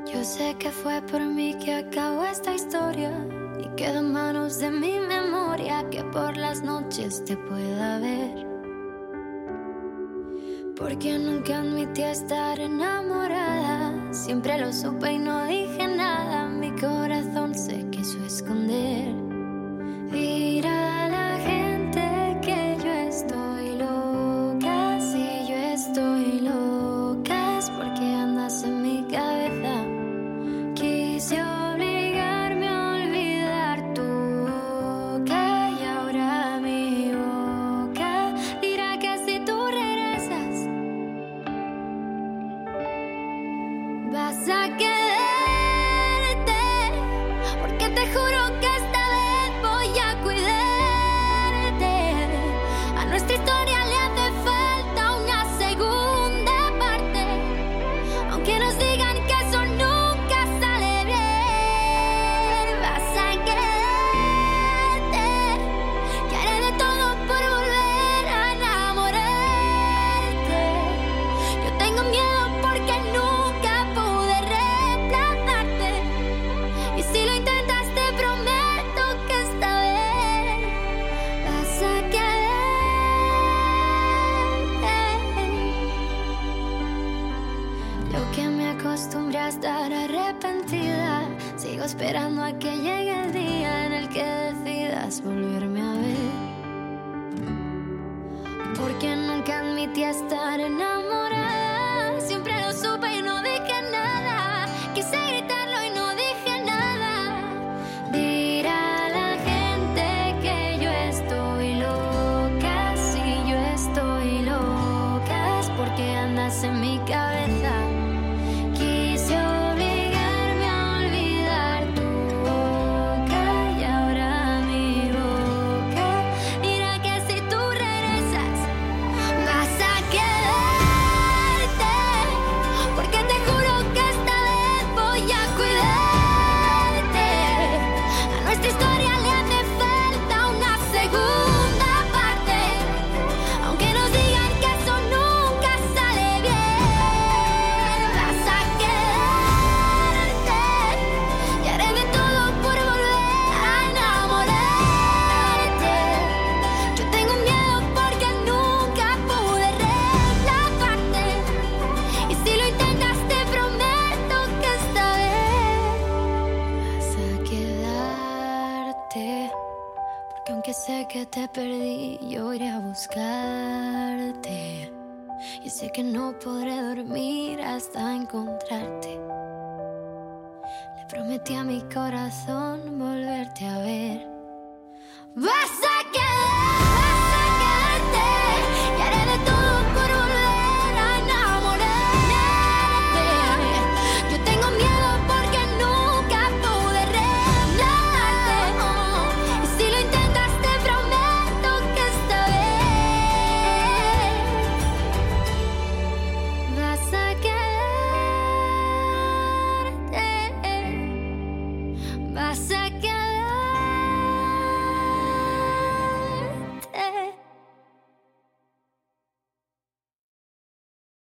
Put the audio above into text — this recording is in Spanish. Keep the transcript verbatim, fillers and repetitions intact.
Yo sé que fue por mí que acabó esta historia y quedó en manos de mi memoria que por las noches te pueda ver. Porque nunca admití estar enamorada, siempre lo supe y no dije nada. Mi corazón se quiso esconder. Dirá la gente que yo estoy loca, si yo estoy loca es porque andas en mi cabeza. Quise obligarme a olvidar tu boca y ahora mi boca dirá que si tú regresas vas a quedarte, porque te juro que esta vez voy a cuidarte. A nuestra historia le hace falta una segunda parte, aunque nos digan que eso nunca sale bien. Vas a quedarte, que haré de todo por volver a enamorarte. Yo tengo miedo porque nunca pude reemplazarte, y si lo intentas te prometo que esta vez vas a quedarte. Yo que me acostumbré a estar arrepentida, sigo esperando a que llegue el día en el que decidas volverme a ver. Porque nunca admití estar enamorada, siempre lo supe y no dije nada. Quise gritarlo y no dije nada. Dirá la gente que yo estoy loca, si yo estoy loca es porque andas en mi cabeza. Quise obligarme a olvidar tu boca y ahora mi boca dirá que si tú regresas vas a quedarte, porque te juro que esta vez voy a cuidarte. A nuestra historia le hace falta una segunda parte, aunque nos digan que eso nunca sale bien. Vas a quedarte, y haré de todo por volver a enamorarte. Yo tengo miedo porque nunca pude reemplazarte, y si lo intentas te prometo que esta vez vas a quedarte. Porque aunque sé que te perdí, yo iré a buscarte. Y sé que no podré dormir hasta encontrarte. Le prometí a mi corazón volverte a ver. ¡Vas a